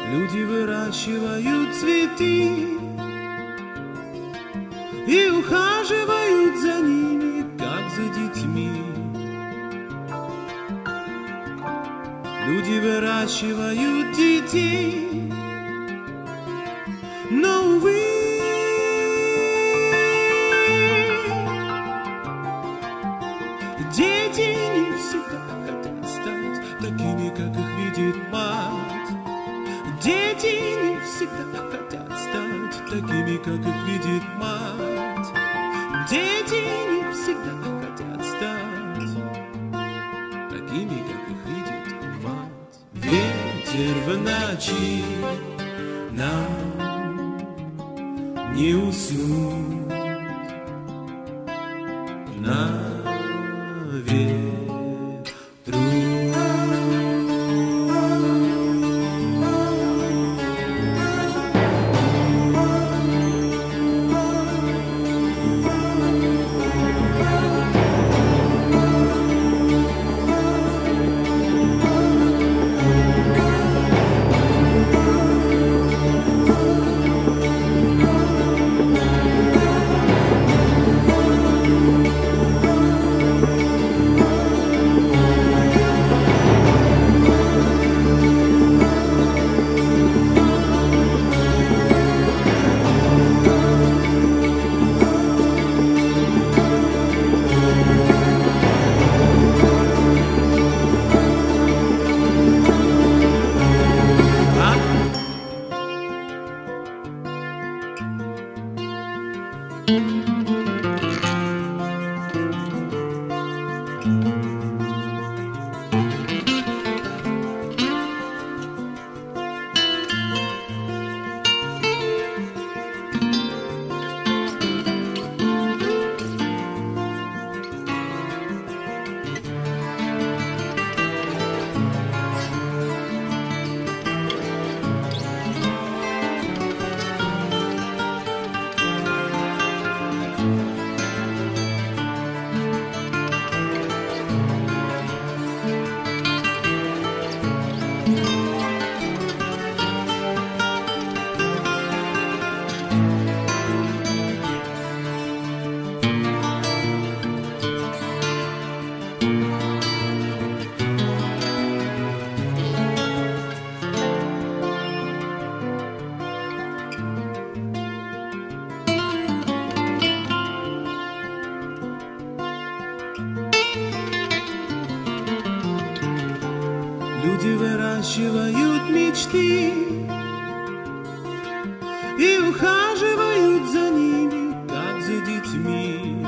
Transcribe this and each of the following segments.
Люди выращивают цветы и ухаживают за ними, как за детьми. Люди выращивают детей, но, увы, дети не всегда хотят стать такими, как их видит мать. Дети не всегда хотят стать такими, как их видит мать. Дети не всегда хотят стать такими, как их видит мать. Ветер в ночи, нам не уснуть на ветру. Люди выращивают мечты и ухаживают за ними, как за детьми.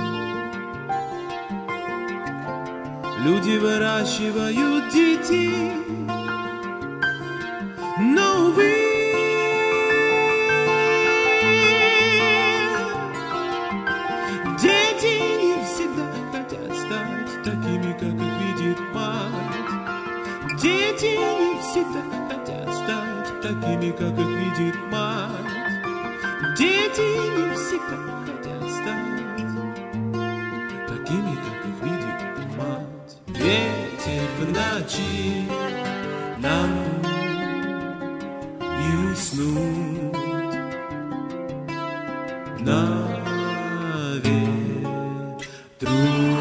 Люди выращивают детей, но, увы, дети не всегда хотят стать такими, как их видит мать. Дети не всегда хотят стать такими, как их видит мать. Дети не всегда хотят стать такими, как их видит мать. Ветер в ночи, нам не уснуть на ветру.